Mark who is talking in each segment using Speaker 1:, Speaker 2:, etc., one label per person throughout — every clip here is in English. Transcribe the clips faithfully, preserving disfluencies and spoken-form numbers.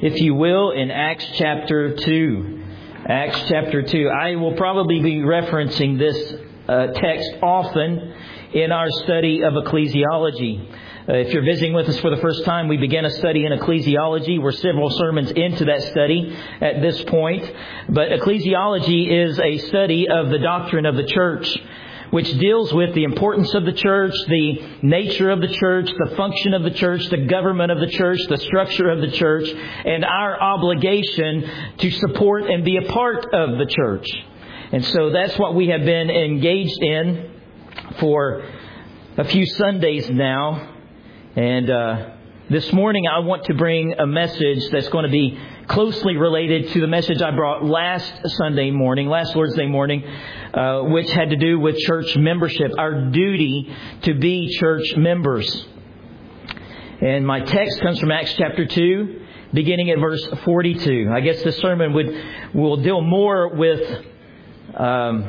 Speaker 1: if you will, in Acts chapter two. Acts chapter two. I will probably be referencing this uh, text often in our study of ecclesiology. Uh, if you're visiting with us for the first time, we began a study in ecclesiology. We're several sermons into that study at this point. But ecclesiology is a study of the doctrine of the church, which deals with the importance of the church, the nature of the church, the function of the church, the government of the church, the structure of the church, and our obligation to support and be a part of the church. And so that's what we have been engaged in for a few Sundays now. And uh, this morning I want to bring a message that's going to be closely related to the message I brought last Sunday morning, last Lord's Day morning, uh, which had to do with church membership, our duty to be church members. And my text comes from Acts chapter two, beginning at verse forty-two. I guess this sermon would will deal more with um,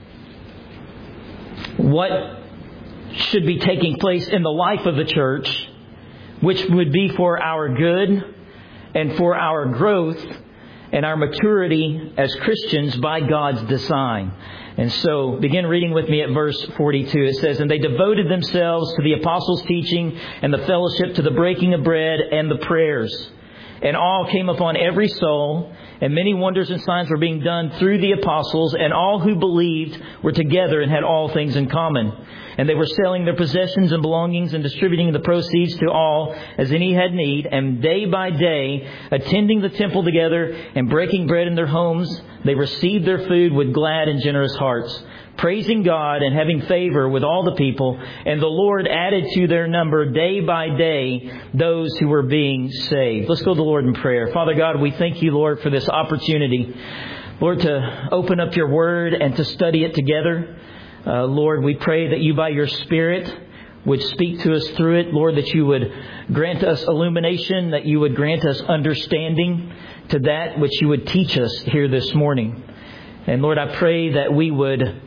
Speaker 1: what should be taking place in the life of the church, which would be for our good and for our growth and our maturity as Christians by God's design. And so begin reading with me at verse forty-two. It says, "And they devoted themselves to the apostles' teaching and the fellowship, to the breaking of bread and the prayers. And awe came upon every soul, and many wonders and signs were being done through the apostles, and all who believed were together and had all things in common. And they were selling their possessions and belongings and distributing the proceeds to all as any had need. And day by day, attending the temple together and breaking bread in their homes, they received their food with glad and generous hearts, praising God and having favor with all the people. And the Lord added to their number day by day those who were being saved." Let's go to the Lord in prayer. Father God, we thank you, Lord, for this opportunity, Lord, to open up your word and to study it together. Uh, Lord, we pray that you by your Spirit would speak to us through it. Lord, that you would grant us illumination, that you would grant us understanding to that which you would teach us here this morning. And Lord, I pray that we would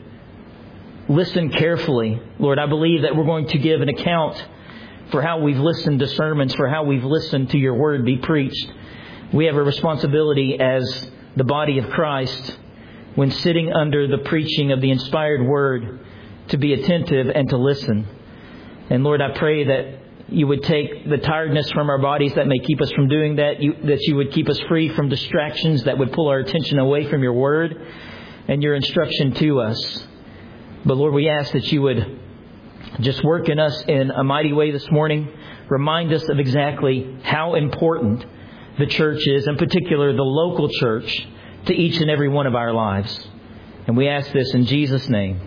Speaker 1: listen carefully. Lord, I believe that we're going to give an account for how we've listened to sermons, for how we've listened to your word be preached. We have a responsibility as the body of Christ, when sitting under the preaching of the inspired word, to be attentive and to listen. And Lord, I pray that you would take the tiredness from our bodies that may keep us from doing that, you, that you would keep us free from distractions that would pull our attention away from your word and your instruction to us. But Lord, we ask that you would just work in us in a mighty way this morning. Remind us of exactly how important the church is, in particular the local church, to each and every one of our lives. And we ask this in Jesus' name.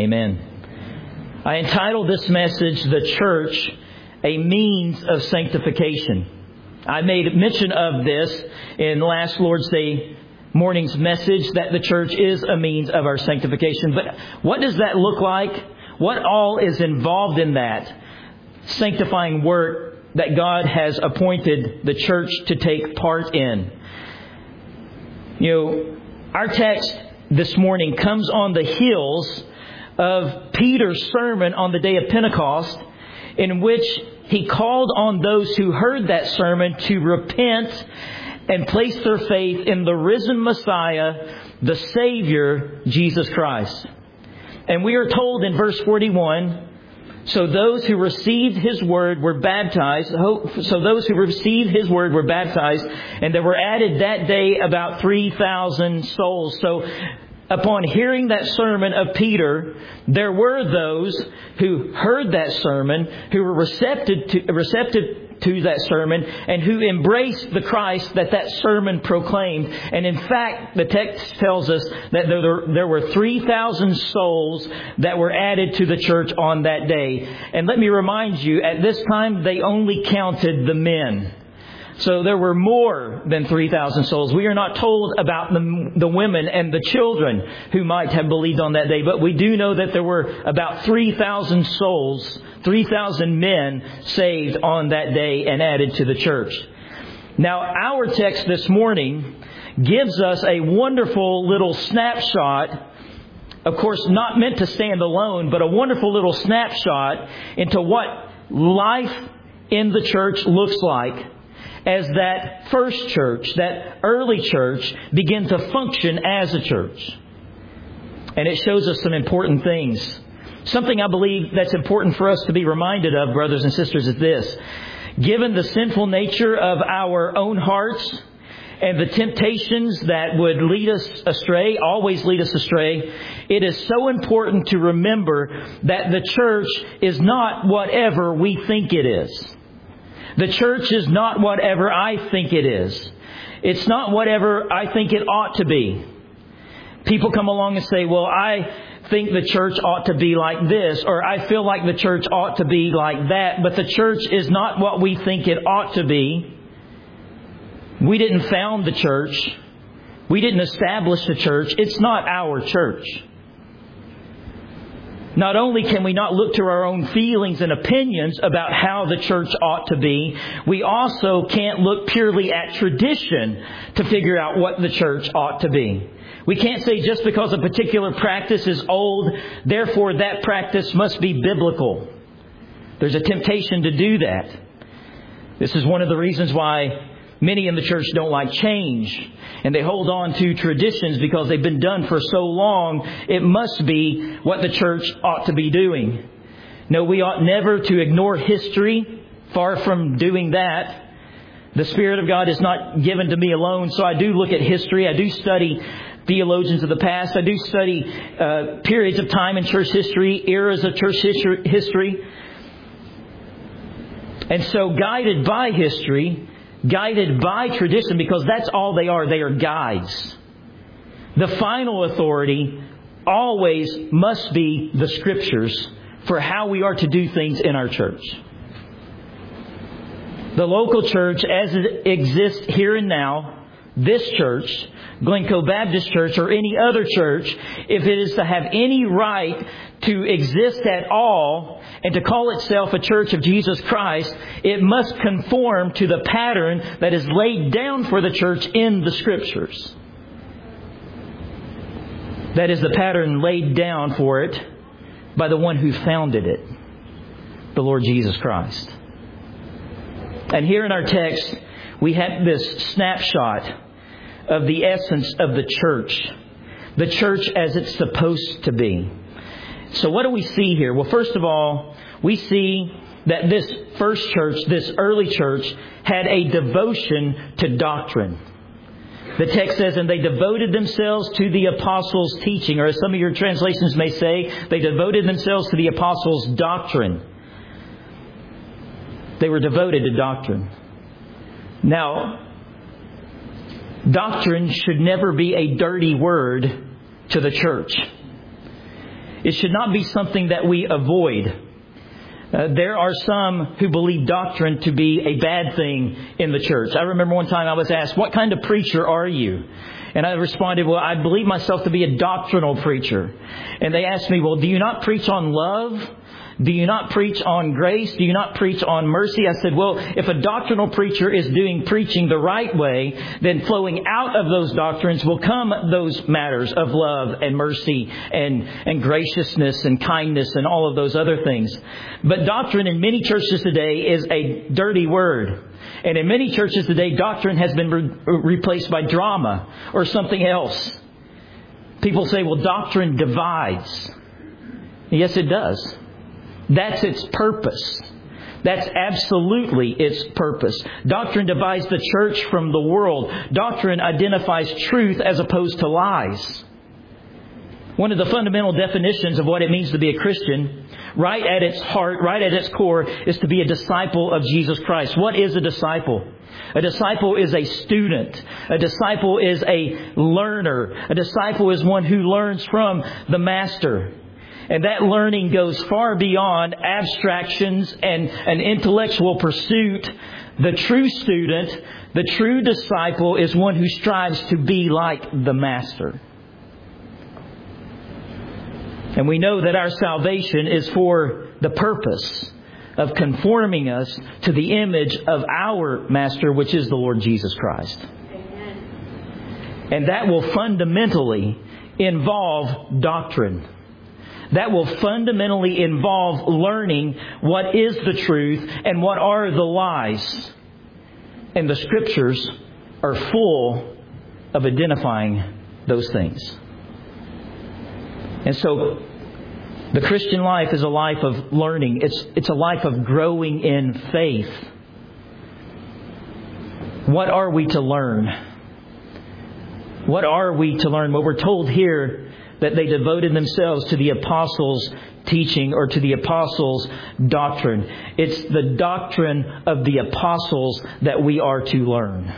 Speaker 1: Amen. I entitled this message, "The Church, a Means of Sanctification." I made mention of this in last Lord's Day morning's message, that the church is a means of our sanctification. But what does that look like? What all is involved in that sanctifying work that God has appointed the church to take part in? You know, our text this morning comes on the heels of Peter's sermon on the day of Pentecost, in which he called on those who heard that sermon to repent and place their faith in the risen Messiah, the Savior, Jesus Christ. And we are told in verse forty-one, So those who received His word were baptized. So those who received His word were baptized, and there were added that day about three thousand souls. So upon hearing that sermon of Peter, there were those who heard that sermon, who were receptive to, receptive to that sermon, and who embraced the Christ that that sermon proclaimed. And in fact, the text tells us that there were, there were three thousand souls that were added to the church on that day. And let me remind you, at this time, they only counted the men. So there were more than three thousand souls. We are not told about the, the women and the children who might have believed on that day, but we do know that there were about three thousand souls, three thousand men saved on that day and added to the church. Now, our text this morning gives us a wonderful little snapshot, of course not meant to stand alone, but a wonderful little snapshot into what life in the church looks like, as that first church, that early church, began to function as a church. And it shows us some important things. Something I believe that's important for us to be reminded of, brothers and sisters, is this. Given the sinful nature of our own hearts and the temptations that would lead us astray, always lead us astray, it is so important to remember that the church is not whatever we think it is. The church is not whatever I think it is. It's not whatever I think it ought to be. People come along and say, well, I think the church ought to be like this, or I feel like the church ought to be like that. But the church is not what we think it ought to be. We didn't found the church. We didn't establish the church. It's not our church. Not only can we not look to our own feelings and opinions about how the church ought to be, we also can't look purely at tradition to figure out what the church ought to be. We can't say just because a particular practice is old, therefore that practice must be biblical. There's a temptation to do that. This is one of the reasons why many in the church don't like change. And they hold on to traditions because they've been done for so long. It must be what the church ought to be doing. No, we ought never to ignore history. Far from doing that. The Spirit of God is not given to me alone. So I do look at history. I do study theologians of the past. I do study uh, periods of time in church history, eras of church history. And so guided by history, guided by tradition, because that's all they are. They are guides. The final authority always must be the Scriptures for how we are to do things in our church. The local church as it exists here and now, this church, Glencoe Baptist Church, or any other church, if it is to have any right to exist at all and to call itself a church of Jesus Christ, it must conform to the pattern that is laid down for the church in the Scriptures. That is the pattern laid down for it by the one who founded it, the Lord Jesus Christ. And here in our text, we have this snapshot of the essence of the church. The church as it's supposed to be. So what do we see here? Well, first of all, we see that this first church, this early church, had a devotion to doctrine. The text says, and they devoted themselves to the apostles' teaching. Or as some of your translations may say, they devoted themselves to the apostles' doctrine. They were devoted to doctrine. Now, doctrine should never be a dirty word to the church. It should not be something that we avoid. Uh, there are some who believe doctrine to be a bad thing in the church. I remember one time I was asked, what kind of preacher are you? And I responded, well, I believe myself to be a doctrinal preacher. And they asked me, well, do you not preach on love? Do you not preach on grace? Do you not preach on mercy? I said, well, if a doctrinal preacher is doing preaching the right way, then flowing out of those doctrines will come those matters of love and mercy and, and graciousness and kindness and all of those other things. But doctrine in many churches today is a dirty word. And in many churches today, doctrine has been re- replaced by drama or something else. People say, well, doctrine divides. Yes, it does. That's its purpose. That's absolutely its purpose. Doctrine divides the church from the world. Doctrine identifies truth as opposed to lies. One of the fundamental definitions of what it means to be a Christian, right at its heart, right at its core, is to be a disciple of Jesus Christ. What is a disciple? A disciple is a student. A disciple is a learner. A disciple is one who learns from the Master. And that learning goes far beyond abstractions and an intellectual pursuit. The true student, the true disciple, is one who strives to be like the Master. And we know that our salvation is for the purpose of conforming us to the image of our Master, which is the Lord Jesus Christ. Amen. And that will fundamentally involve doctrine. That will fundamentally involve learning what is the truth and what are the lies. And the Scriptures are full of identifying those things. And so the Christian life is a life of learning. It's, it's a life of growing in faith. What are we to learn? What are we to learn? Well, we're told here that they devoted themselves to the apostles' teaching or to the apostles' doctrine. It's the doctrine of the apostles that we are to learn.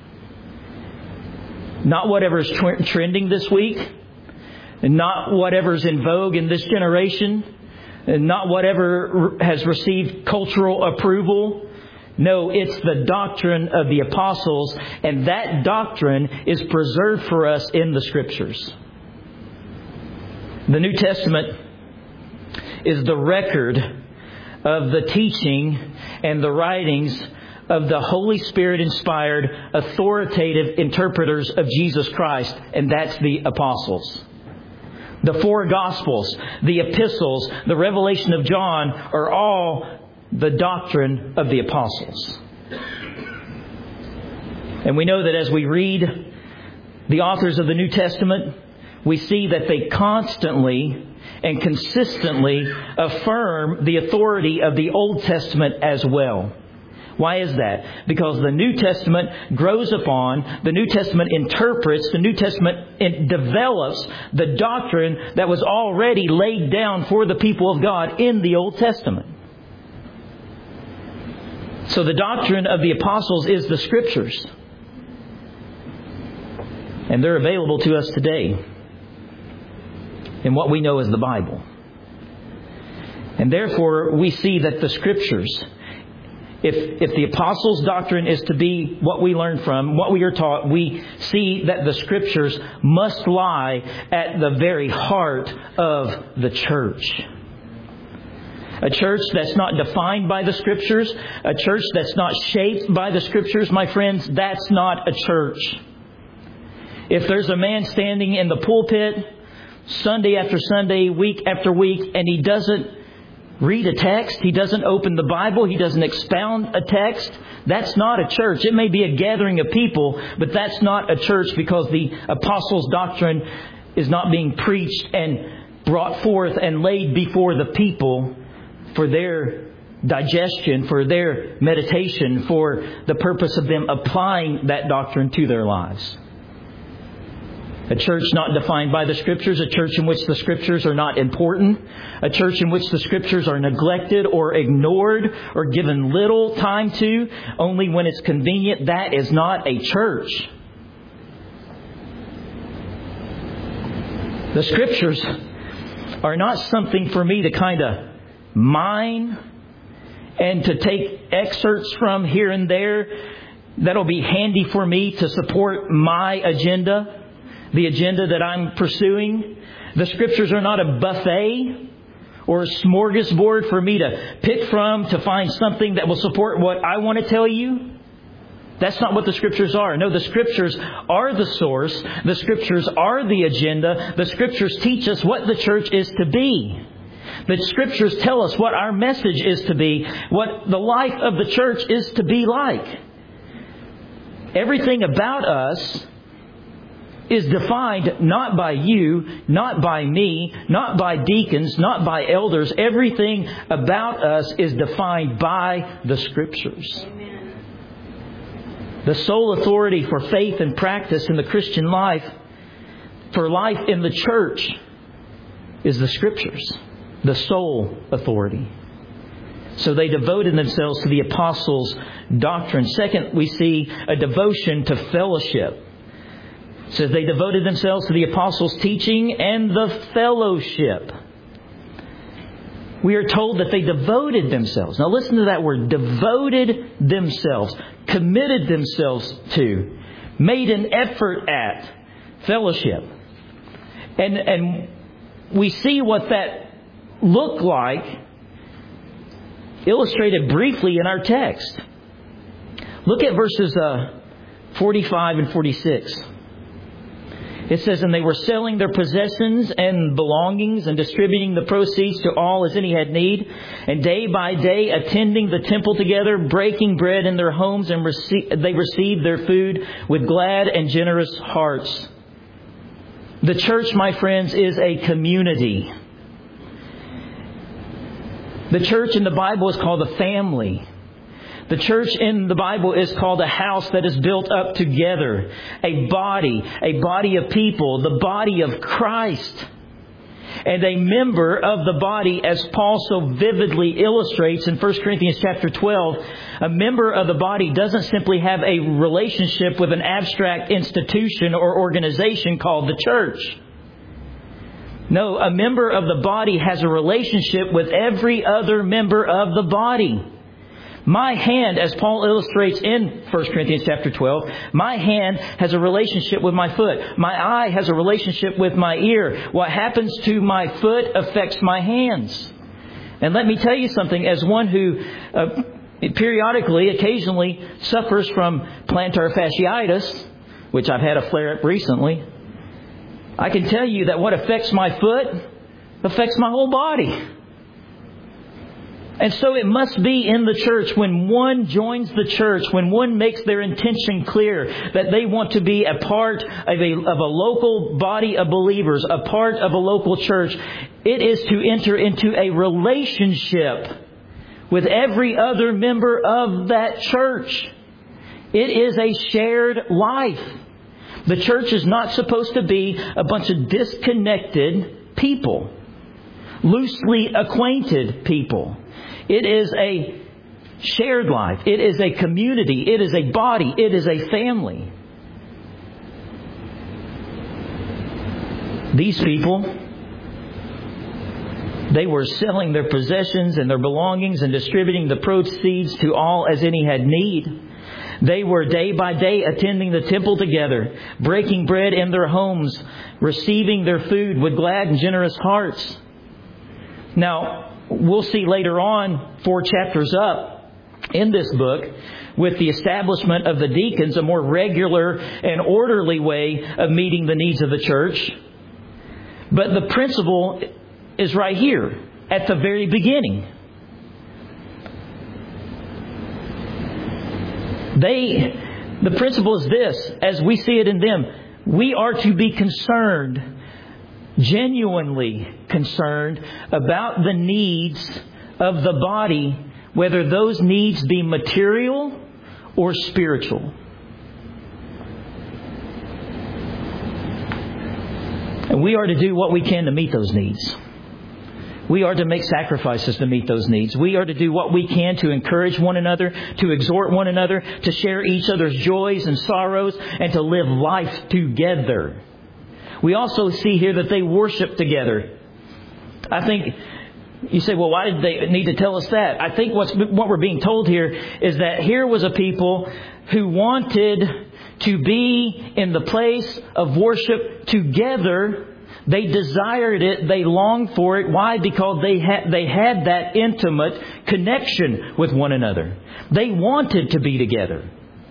Speaker 1: Not whatever's tw- trending this week. And not whatever's in vogue in this generation. And not whatever has received cultural approval. No, it's the doctrine of the apostles. And that doctrine is preserved for us in the Scriptures. The New Testament is the record of the teaching and the writings of the Holy Spirit-inspired, authoritative interpreters of Jesus Christ. And that's the apostles. The four Gospels, the epistles, the revelation of John are all the doctrine of the apostles. And we know that as we read the authors of the New Testament, we see that they constantly and consistently affirm the authority of the Old Testament as well. Why is that? Because the New Testament grows upon, the New Testament interprets, the New Testament develops the doctrine that was already laid down for the people of God in the Old Testament. So the doctrine of the apostles is the Scriptures. And they're available to us today in what we know as the Bible. And therefore we see that the Scriptures, If, if the apostles' doctrine is to be what we learn from, what we are taught, we see that the Scriptures must lie at the very heart of the church. A church that's not defined by the Scriptures, a church that's not shaped by the Scriptures, my friends, that's not a church. If there's a man standing in the pulpit Sunday after Sunday, week after week, and he doesn't read a text, he doesn't open the Bible, he doesn't expound a text, that's not a church. It may be a gathering of people, but that's not a church, because the apostles' doctrine is not being preached and brought forth and laid before the people for their digestion, for their meditation, for the purpose of them applying that doctrine to their lives. A church not defined by the Scriptures, a church in which the Scriptures are not important, a church in which the Scriptures are neglected or ignored or given little time to, only when it's convenient, that is not a church. The Scriptures are not something for me to kind of mine and to take excerpts from here and there that'll be handy for me to support my agenda. The agenda that I'm pursuing. The Scriptures are not a buffet or a smorgasbord for me to pick from to find something that will support what I want to tell you. That's not what the Scriptures are. No, the Scriptures are the source. The Scriptures are the agenda. The Scriptures teach us what the church is to be. The Scriptures tell us what our message is to be, what the life of the church is to be like. Everything about us is defined not by you, not by me, not by deacons, not by elders. Everything about us is defined by the Scriptures. Amen. The sole authority for faith and practice in the Christian life, for life in the church, is the Scriptures. The sole authority. So they devoted themselves to the apostles' doctrine. Second, we see a devotion to fellowship. It says they devoted themselves to the apostles' teaching and the fellowship. We are told that they devoted themselves. Now listen to that word. Devoted themselves. Committed themselves to. Made an effort at fellowship. And, and we see what that looked like illustrated briefly in our text. Look at verses uh, forty-five and forty-six. It says, and they were selling their possessions and belongings and distributing the proceeds to all as any had need. And day by day attending the temple together, breaking bread in their homes, and rece- they received their food with glad and generous hearts. The church, my friends, is a community. The church in the Bible is called a family. The church in the Bible is called a house that is built up together. A body, a body of people, the body of Christ. And a member of the body, as Paul so vividly illustrates in First Corinthians chapter twelve, a member of the body doesn't simply have a relationship with an abstract institution or organization called the church. No, a member of the body has a relationship with every other member of the body. My hand, as Paul illustrates in First Corinthians chapter twelve, my hand has a relationship with my foot. My eye has a relationship with my ear. What happens to my foot affects my hands. And let me tell you something, as one who uh, periodically, occasionally suffers from plantar fasciitis, which I've had a flare-up recently, I can tell you that what affects my foot affects my whole body. And so it must be in the church when one joins the church, when one makes their intention clear that they want to be a part of a, of a local body of believers, a part of a local church. It is to enter into a relationship with every other member of that church. It is a shared life. The church is not supposed to be a bunch of disconnected people, loosely acquainted people. It is a shared life. It is a community. It is a body. It is a family. These people, they were selling their possessions and their belongings and distributing the proceeds to all as any had need. They were day by day attending the temple together, breaking bread in their homes, receiving their food with glad and generous hearts. Now, we'll see later on, four chapters up in this book, with the establishment of the deacons, a more regular and orderly way of meeting the needs of the church. But the principle is right here at the very beginning. They, the principle is this, as we see it in them, we are to be concerned, genuinely concerned about the needs of the body, whether those needs be material or spiritual. And we are to do what we can to meet those needs. We are to make sacrifices to meet those needs. We are to do what we can to encourage one another, to exhort one another, to share each other's joys and sorrows, and to live life together. We also see here that they worship together. I think you say, well, why did they need to tell us that? I think what's, what we're being told here is that here was a people who wanted to be in the place of worship together. They desired it. They longed for it. Why? Because they had, they had that intimate connection with one another. They wanted to be together.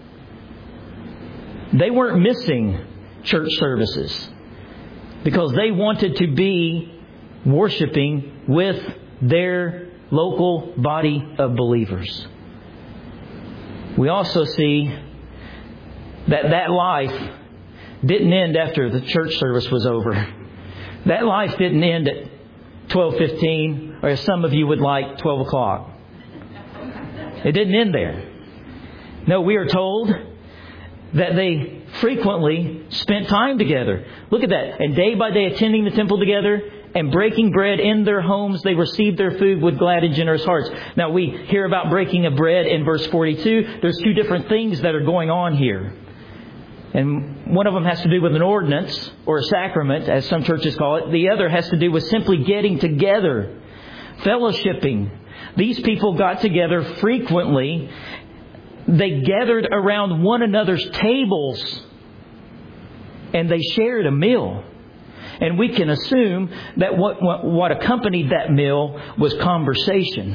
Speaker 1: They weren't missing church services because they wanted to be worshiping with their local body of believers. We also see that that life didn't end after the church service was over. That life didn't end at twelve fifteen, or as some of you would like, twelve o'clock. It didn't end there. No, we are told that they frequently spent time together. Look at that. And day by day attending the temple together and breaking bread in their homes, they received their food with glad and generous hearts. Now, we hear about breaking of bread in verse forty-two. There's two different things that are going on here. And one of them has to do with an ordinance or a sacrament, as some churches call it. The other has to do with simply getting together, fellowshipping. These people got together frequently. They gathered around one another's tables and they shared a meal. And we can assume that what, what, what accompanied that meal was conversation,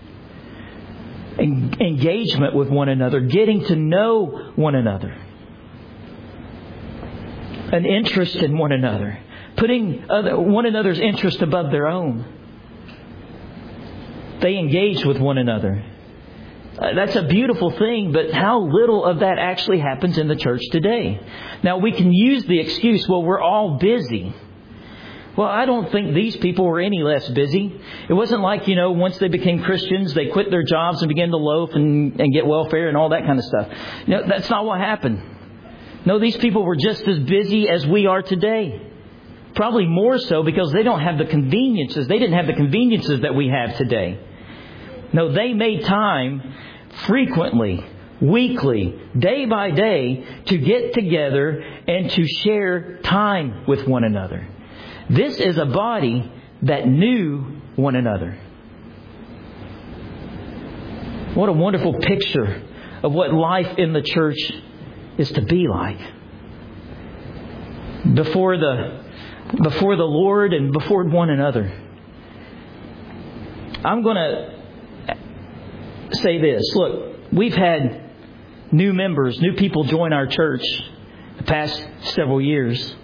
Speaker 1: engagement with one another, getting to know one another. an interest in one another, putting other, one another's interest above their own. They engaged with one another. Uh, that's a beautiful thing, but how little of that actually happens in the church today. Now, we can use the excuse, well, we're all busy. Well, I don't think these people were any less busy. It wasn't like, you know, once they became Christians, they quit their jobs and began to loaf and, and get welfare and all that kind of stuff. No, that's not what happened. No, these people were just as busy as we are today. Probably more so because they don't have the conveniences. They didn't have the conveniences that we have today. No, they made time frequently, weekly, day by day to get together and to share time with one another. This is a body that knew one another. What a wonderful picture of what life in the church is to be like. Before the, before the Lord and before one another. I'm going to say this. Look, we've had new members, new people join our church the past several years.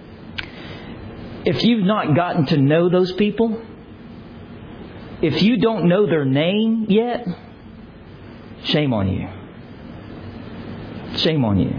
Speaker 1: If you've not gotten to know those people, if you don't know their name yet, shame on you. Shame on you.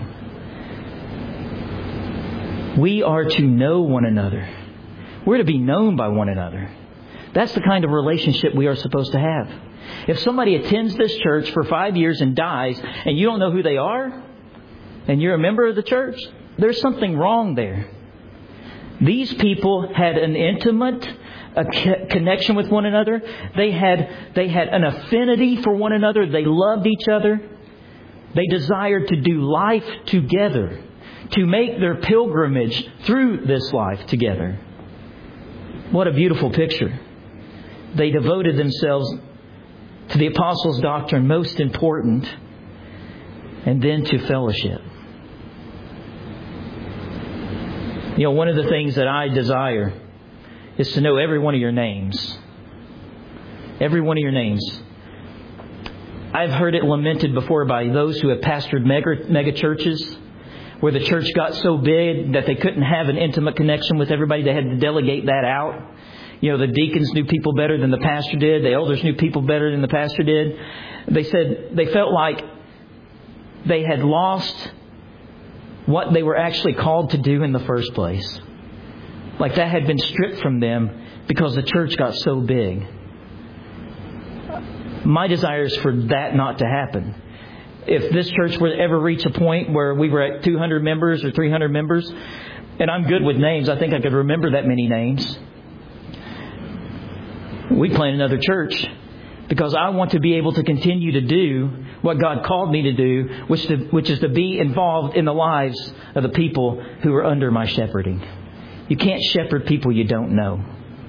Speaker 1: We are to know one another. We're to be known by one another. That's the kind of relationship we are supposed to have. If somebody attends this church for five years and dies, and you don't know who they are, and you're a member of the church, there's something wrong there. These people had an intimate a connection with one another. They had, they had an affinity for one another. They loved each other. They desired to do life together, to make their pilgrimage through this life together. What a beautiful picture. They devoted themselves to the apostles' doctrine, most important, and then to fellowship. You know, one of the things that I desire is to know every one of your names. Every one of your names. I've heard it lamented before by those who have pastored mega, mega churches, where the church got so big that they couldn't have an intimate connection with everybody. They had to delegate that out. You know, the deacons knew people better than the pastor did. The elders knew people better than the pastor did. They said they felt like they had lost what they were actually called to do in the first place. Like that had been stripped from them because the church got so big. My desire is for that not to happen. If this church were to ever reach a point where we were at two hundred members or three hundred members, and I'm good with names, I think I could remember that many names. We plant another church because I want to be able to continue to do what God called me to do, which to, which is to be involved in the lives of the people who are under my shepherding. You can't shepherd people you don't know.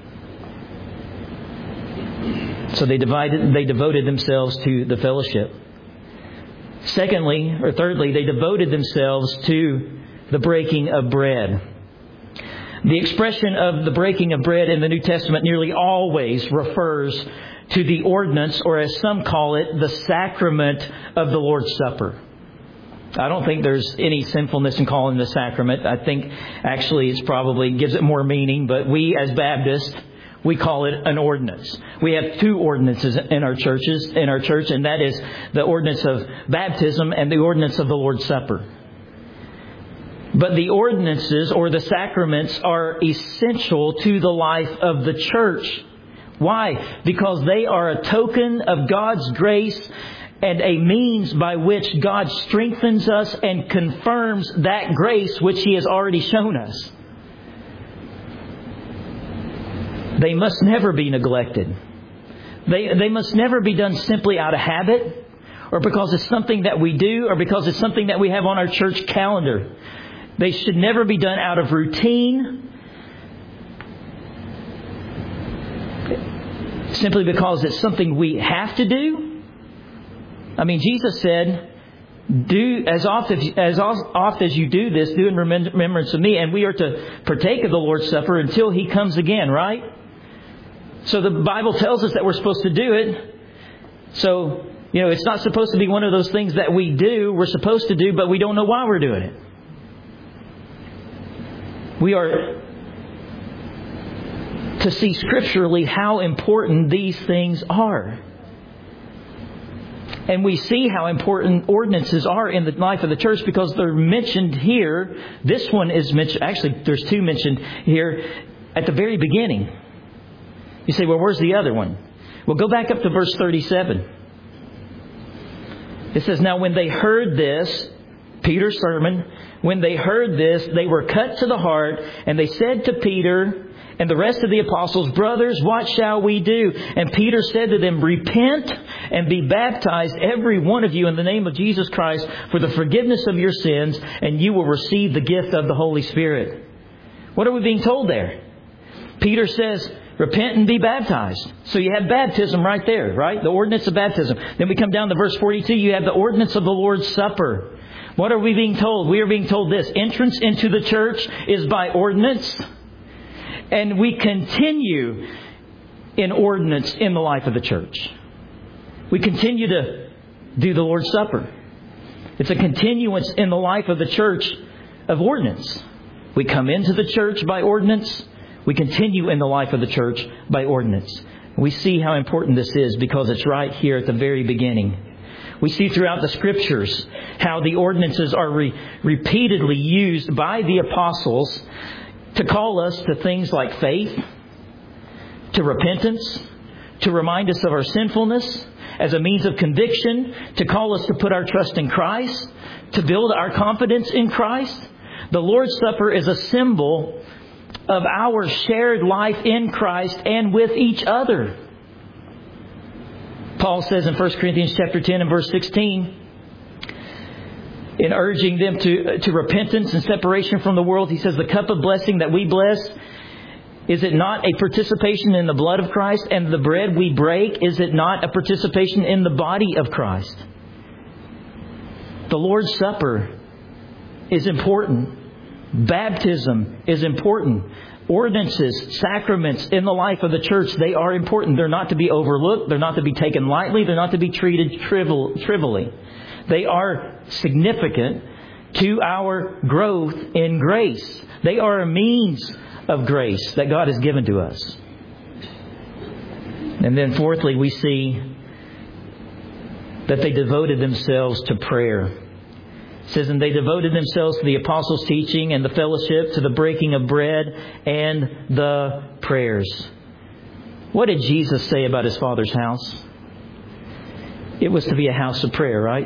Speaker 1: So they divided, they devoted themselves to the fellowship. Secondly, or thirdly, they devoted themselves to the breaking of bread. The expression of the breaking of bread in the New Testament nearly always refers to the ordinance, or as some call it, the sacrament of the Lord's Supper. I don't think there's any sinfulness in calling it a sacrament. I think actually it's probably gives it more meaning, but we as Baptists, we call it an ordinance. We have two ordinances in our churches, in our church, and that is the ordinance of baptism and the ordinance of the Lord's Supper. But the ordinances or the sacraments are essential to the life of the church. Why? Because they are a token of God's grace and a means by which God strengthens us and confirms that grace which He has already shown us. They must never be neglected. They, they must never be done simply out of habit, or because it's something that we do, or because it's something that we have on our church calendar. They should never be done out of routine, simply because it's something we have to do. I mean, Jesus said, "Do as often as oft as you do this, do in remembrance of me." And we are to partake of the Lord's Supper until He comes again, right? So the Bible tells us that we're supposed to do it. So, you know, it's not supposed to be one of those things that we do, we're supposed to do, but we don't know why we're doing it. We are to see scripturally how important these things are. And we see how important ordinances are in the life of the church because they're mentioned here. This one is mentioned, actually there's two mentioned here at the very beginning. You say, well, where's the other one? Well, go back up to verse thirty-seven. It says, now when they heard this, Peter's sermon, when they heard this, they were cut to the heart, and they said to Peter and the rest of the apostles, brothers, what shall we do? And Peter said to them, repent and be baptized, every one of you, in the name of Jesus Christ for the forgiveness of your sins, and you will receive the gift of the Holy Spirit. What are we being told there? Peter says, repent and be baptized. So you have baptism right there, right? The ordinance of baptism. Then we come down to verse forty-two. You have the ordinance of the Lord's Supper. What are we being told? We are being told this. Entrance into the church is by ordinance. And we continue in ordinance in the life of the church. We continue to do the Lord's Supper. It's a continuance in the life of the church of ordinance. We come into the church by ordinance. We continue in the life of the church by ordinance. We see how important this is because it's right here at the very beginning. We see throughout the Scriptures how the ordinances are re- repeatedly used by the apostles to call us to things like faith, to repentance, to remind us of our sinfulness, as a means of conviction, to call us to put our trust in Christ, to build our confidence in Christ. The Lord's Supper is a symbol of our shared life in Christ and with each other. Paul says in First Corinthians chapter ten and verse sixteen, in urging them to, to repentance and separation from the world, he says, the cup of blessing that we bless, is it not a participation in the blood of Christ? And the bread we break, is it not a participation in the body of Christ? The Lord's Supper is important. Baptism is important. Ordinances, sacraments in the life of the church, they are important. They're not to be overlooked. They're not to be taken lightly. They're not to be treated trivial, trivially. They are significant to our growth in grace. They are a means of grace that God has given to us. And then fourthly, we see that they devoted themselves to prayer. It says, and they devoted themselves to the apostles' teaching and the fellowship, to the breaking of bread and the prayers. What did Jesus say about His Father's house? It was to be a house of prayer, right?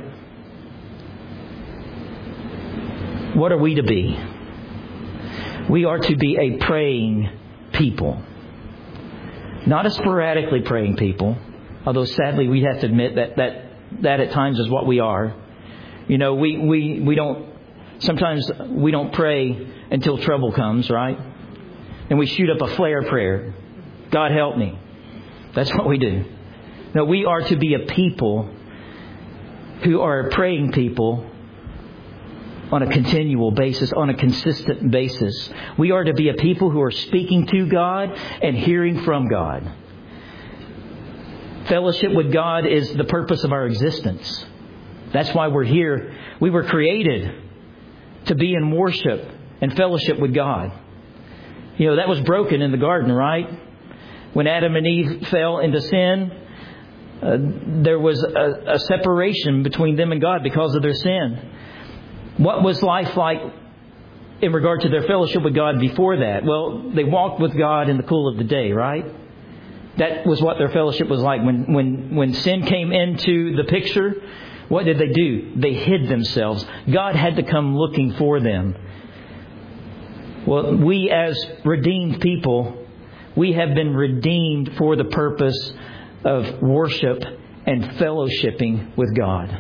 Speaker 1: What are we to be? We are to be a praying people. Not a sporadically praying people. Although sadly we have to admit that that, that at times is what we are. You know, we, we, we don't, sometimes we don't pray until trouble comes, right? And we shoot up a flare prayer. God help me. That's what we do. No, we are to be a people who are a praying people on a continual basis, on a consistent basis. We are to be a people who are speaking to God and hearing from God. Fellowship with God is the purpose of our existence. That's why we're here. We were created to be in worship and fellowship with God. You know, that was broken in the garden, right? When Adam and Eve fell into sin, uh, there was a, a separation between them and God because of their sin. What was life like in regard to their fellowship with God before that? Well, they walked with God in the cool of the day, right? That was what their fellowship was like. When, when, when sin came into the picture, what did they do? They hid themselves. God had to come looking for them. Well, we as redeemed people, we have been redeemed for the purpose of worship and fellowshipping with God.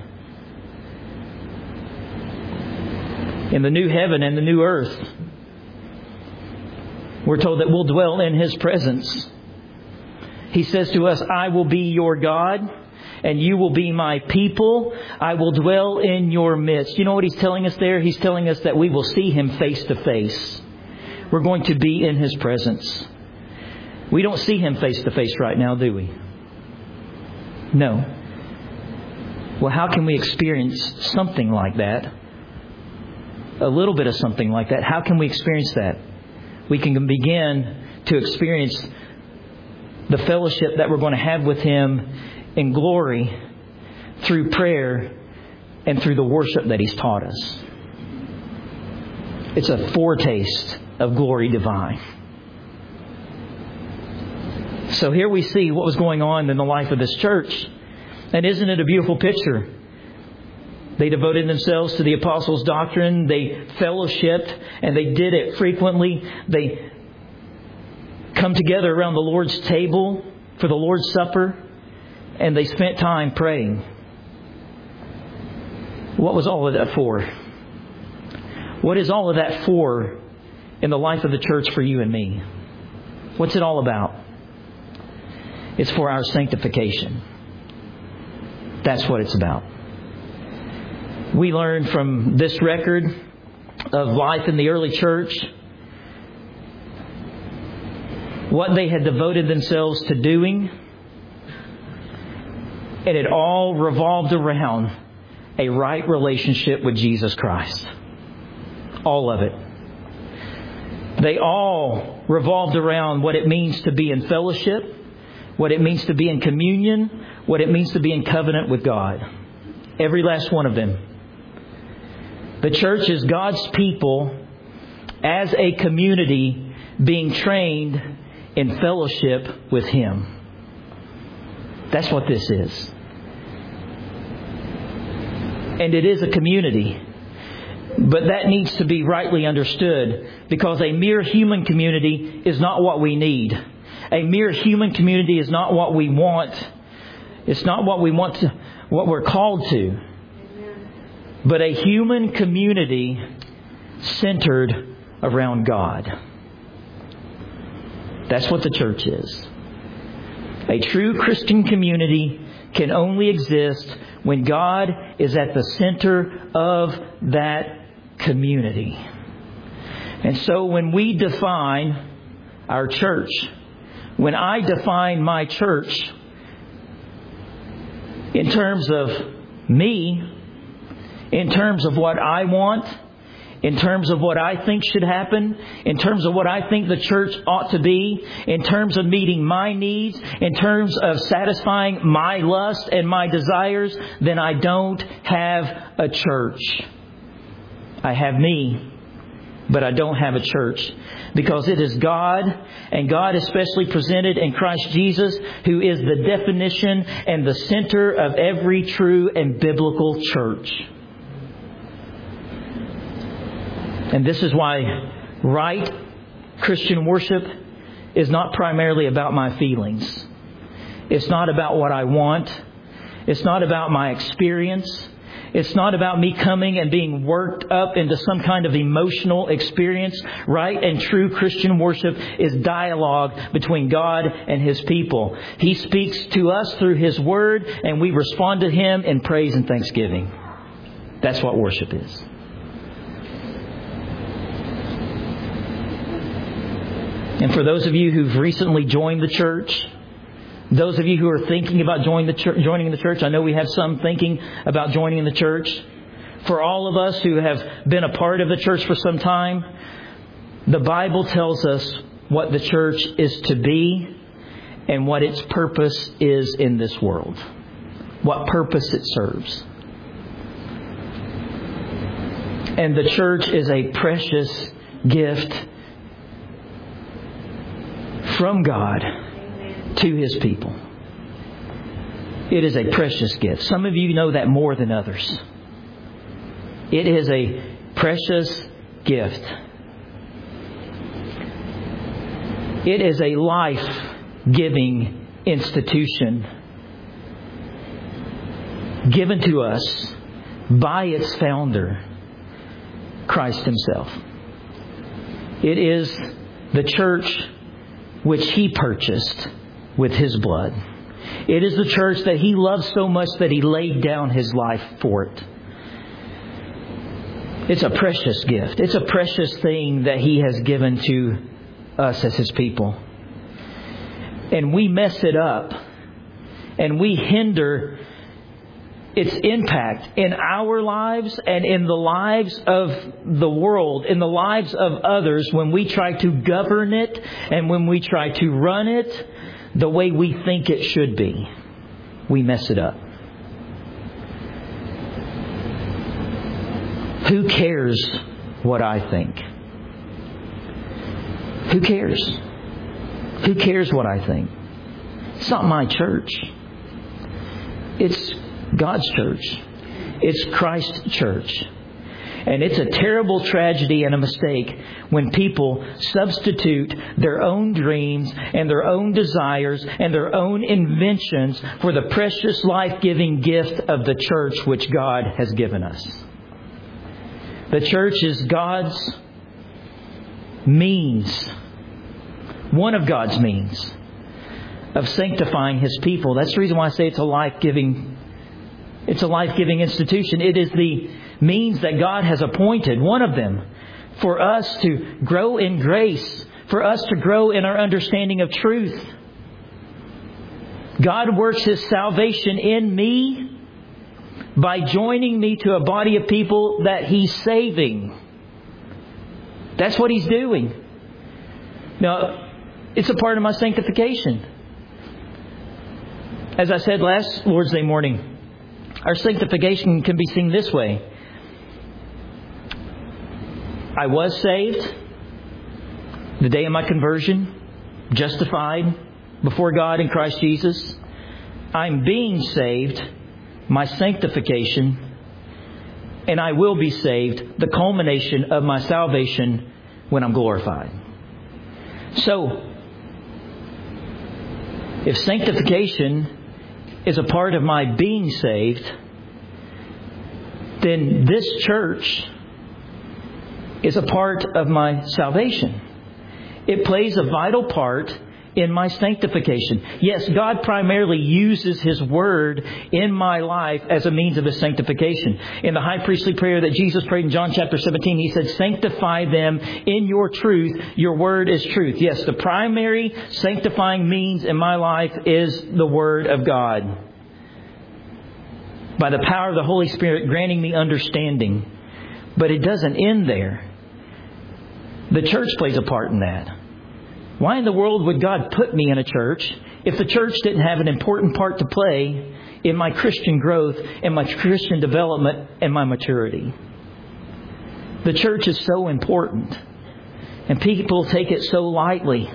Speaker 1: In the new heaven and the new earth, we're told that we'll dwell in His presence. He says to us, I will be your God, and you will be my people. I will dwell in your midst. You know what He's telling us there? He's telling us that we will see Him face to face. We're going to be in His presence. We don't see Him face to face right now, do we? No. Well, how can we experience something like that? A little bit of something like that. How can we experience that? we can begin to experience the fellowship that we're going to have with Him in glory through prayer and through the worship that He's taught us. It's a foretaste of glory divine. So here we see what was going on in the life of this church. And isn't it a beautiful picture? They devoted themselves to the apostles' doctrine. They fellowshipped, and they did it frequently. They come together around the Lord's table for the Lord's Supper, and they spent time praying. What was all of that for? What is all of that for in the life of the church for you and me? What's it all about? It's for our sanctification. That's what it's about. We learn from this record of life in the early church what they had devoted themselves to doing. And it all revolved around a right relationship with Jesus Christ. All of it. They all revolved around what it means to be in fellowship, what it means to be in communion, what it means to be in covenant with God. Every last one of them. The church is God's people as a community being trained in fellowship with Him. That's what this is. And it is a community. But that needs to be rightly understood, because a mere human community is not what we need. A mere human community is not what we want. It's not what we want to, what we're called to. But a human community centered around God. That's what the church is. A true Christian community can only exist when God is at the center of that community. And so when we define our church, when I define my church in terms of me, in terms of what I want, in terms of what I think should happen, in terms of what I think the church ought to be, in terms of meeting my needs, in terms of satisfying my lust and my desires, then I don't have a church. I have me, but I don't have a church. Because it is God, and God especially presented in Christ Jesus, who is the definition and the center of every true and biblical church. And this is why right Christian worship is not primarily about my feelings. It's not about what I want. It's not about my experience. It's not about me coming and being worked up into some kind of emotional experience. Right and true Christian worship is dialogue between God and His people. He speaks to us through His Word, and we respond to Him in praise and thanksgiving. That's what worship is. And for those of you who've recently joined the church, those of you who are thinking about joining the church, joining the church, I know we have some thinking about joining the church. For all of us who have been a part of the church for some time, the Bible tells us what the church is to be and what its purpose is in this world. What purpose it serves. And the church is a precious gift from God to His people. It is a precious gift. Some of you know that more than others. It is a precious gift. It is a life-giving institution given to us by its founder, Christ Himself. It is the church which He purchased with His blood. It is the church that He loves so much that He laid down His life for it. It's a precious gift. It's a precious thing that He has given to us as His people. And we mess it up. And we hinder its impact in our lives and in the lives of the world, in the lives of others, when we try to govern it and when we try to run it the way we think it should be. We mess it up. Who cares what I think? Who cares? Who cares what I think? It's not my church. It's God's church. It's Christ's church. And it's a terrible tragedy and a mistake when people substitute their own dreams and their own desires and their own inventions for the precious life-giving gift of the church which God has given us. The church is God's means, one of God's means of sanctifying His people. That's the reason why I say it's a life-giving, it's a life-giving institution. It is the means that God has appointed, one of them, for us to grow in grace, for us to grow in our understanding of truth. God works His salvation in me by joining me to a body of people that He's saving. That's what He's doing. Now, it's a part of my sanctification. As I said last Lord's Day morning, our sanctification can be seen this way. I was saved the day of my conversion, justified before God in Christ Jesus. I'm being saved, my sanctification, and I will be saved, the culmination of my salvation when I'm glorified. So, if sanctification is a part of my being saved, then this church is a part of my salvation. It plays a vital part in my sanctification. Yes, God primarily uses His Word in my life as a means of His sanctification. In the high priestly prayer that Jesus prayed in John chapter seventeen, He said, "Sanctify them in your truth. Your Word is truth." Yes, the primary sanctifying means in my life is the Word of God. By the power of the Holy Spirit granting me understanding. But it doesn't end there. The church plays a part in that. Why in the world would God put me in a church if the church didn't have an important part to play in my Christian growth, in my Christian development, and my maturity? The church is so important. And people take it so lightly.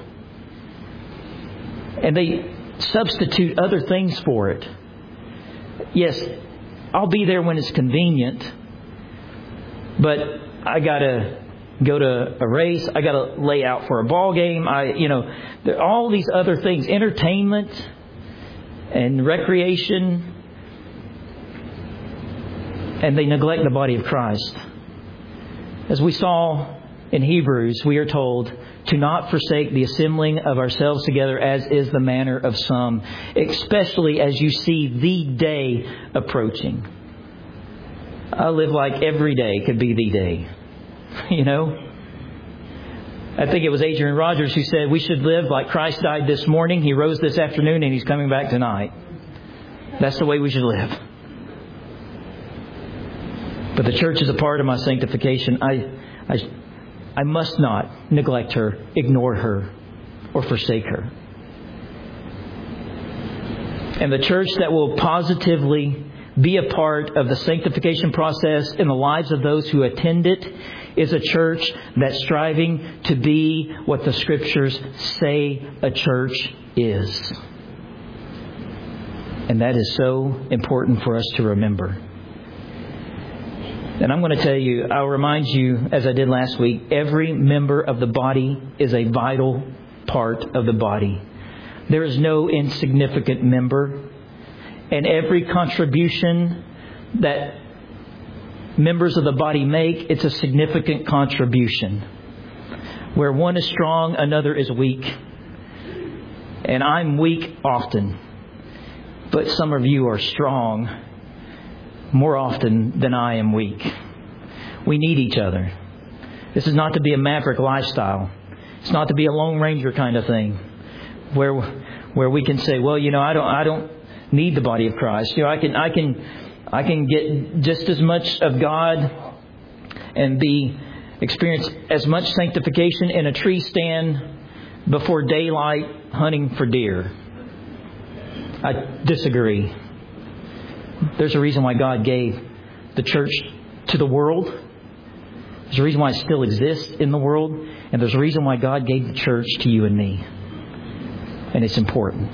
Speaker 1: And they substitute other things for it. Yes, I'll be there when it's convenient. But I got to go to a race. I got to lay out for a ball game. I, you know, there are all these other things, entertainment and recreation, and they neglect the body of Christ. As we saw in Hebrews, we are told to not forsake the assembling of ourselves together, as is the manner of some, especially as you see the day approaching. I live like every day could be the day. You know? I think it was Adrian Rogers who said we should live like Christ died this morning, He rose this afternoon, and He's coming back tonight. That's the way we should live. But the church is a part of my sanctification. I, I, I must not neglect her, ignore her, or forsake her. And the church that will positively be a part of the sanctification process in the lives of those who attend it is a church that's striving to be what the Scriptures say a church is. And that is so important for us to remember. And I'm going to tell you, I'll remind you, as I did last week, every member of the body is a vital part of the body. There is no insignificant member. And every contribution that members of the body make, it's a significant contribution. Where one is strong, another is weak. And I'm weak often. But some of you are strong more often than I am weak. We need each other. This is not to be a maverick lifestyle. It's not to be a Lone Ranger kind of thing. Where where we can say, well, you know, I don't I don't need the body of Christ. You know, I can I can I can get just as much of God and be experience as much sanctification in a tree stand before daylight hunting for deer. I disagree. There's a reason why God gave the church to the world. There's a reason why it still exists in the world. And there's a reason why God gave the church to you and me. And it's important.